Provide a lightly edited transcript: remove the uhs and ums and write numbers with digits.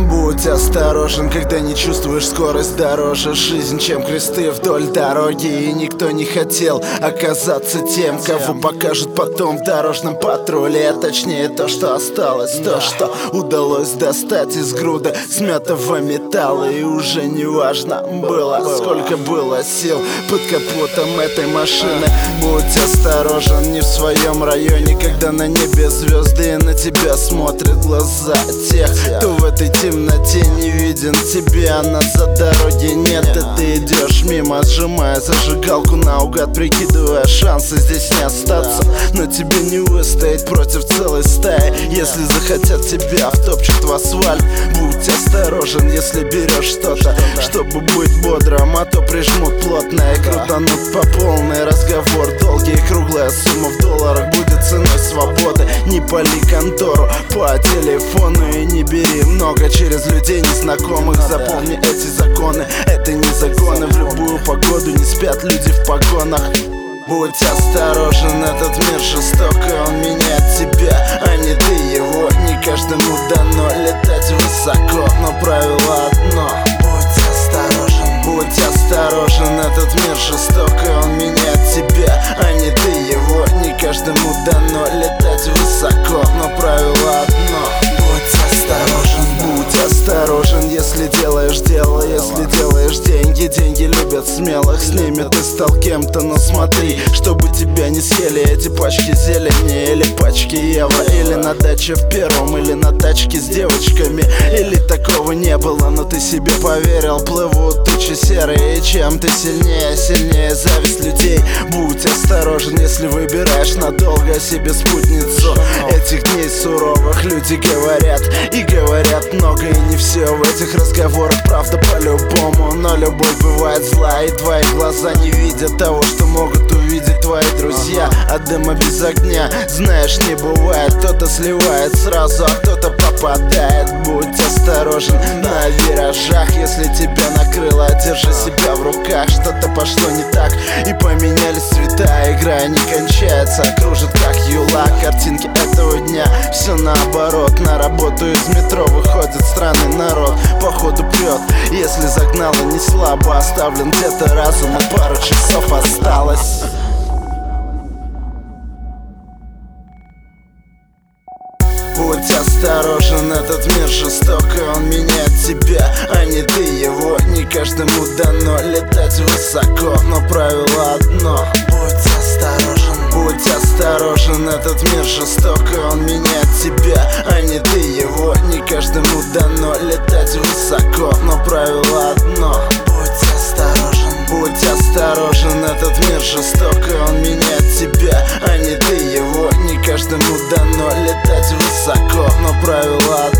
Будь осторожен, когда не чувствуешь скорость дороже. Жизнь, чем кресты вдоль дороги. И никто не хотел оказаться тем, кого покажут потом в дорожном патруле. А точнее то, что осталось, то, что удалось достать из груды смятого металла. И уже не важно было, сколько было сил под капотом этой машины. Будь осторожен, не в своем районе, когда на небе звезды и на тебя смотрят глаза тех, кто в этой темноте не виден тебе, а назад дороги нет. И ты идешь мимо, сжимая зажигалку наугад, прикидывая шансы здесь не остаться. Но тебе не выстоять против целой стаи. Если захотят тебя, втопчут в асфальт. Будь осторожен, если берешь что-то, чтобы быть бодрым, а то прижмут плотно и крутанут по полной. Разговор долгий, круглая сумма в долларах будет ценой свободы. Не пали контору по телефону и не бери много через людей незнакомых. Запомни эти законы, это не загоны. В любую погоду не спят люди в погонах. Будь осторожен, этот мир жесток, и он меняет тебя, а не ты его. Не каждому дано летать высоко, но правило одно: будь осторожен. Будь осторожен, этот мир жесток, и он меняет тебя, а не ты его. Не каждому дано летать высоко, но правило одно: будь осторожен. Будь осторожен, если делаешь дело, если делаешь деньги. Деньги любят смелых, с ними ты стал кем-то. Но смотри, чтобы тебя не съели эти пачки зелени или пачки евро. Или на даче в первом, или на тачке с девочками. Или такого не было, но ты себе поверил. Плывут тучи серые, и чем ты сильнее, сильнее зависть людей. Будь осторожен, если выбираешь надолго себе спутницу этих дней суровых. Люди говорят и говорят много, и не все в этих разговорах правда по-любому. Но любовь бывает зла, и твои глаза не видят того, что могут увидеть твои друзья. А дыма без огня, знаешь, не бывает. Кто-то сливает сразу, а кто-то попадает. Будь осторожен на виражах, если тебя накрыло, держи себя в руках. Что-то пошло не так, и поменялись цвета. Игра не кончается, кружит как юла. Картинки этого дня, все наоборот. На работу из метро выходит странный народ. Походу прет, если загнало не слабо. Оставлен где-то разум, и пару часов осталось. Будь осторожен, этот мир жесток, и он меняет тебя, а не ты его. Не каждому дано летать высоко, но правило одно: будь осторожен. Будь осторожен, этот мир жесток, и он меняет тебя, а не ты его. Не каждому дано летать высоко, но правило одно: будь осторожен. Будь осторожен, этот мир жесток, и он меняет тебя, а не ты его. Не каждому дано летать высоко, но правило одно.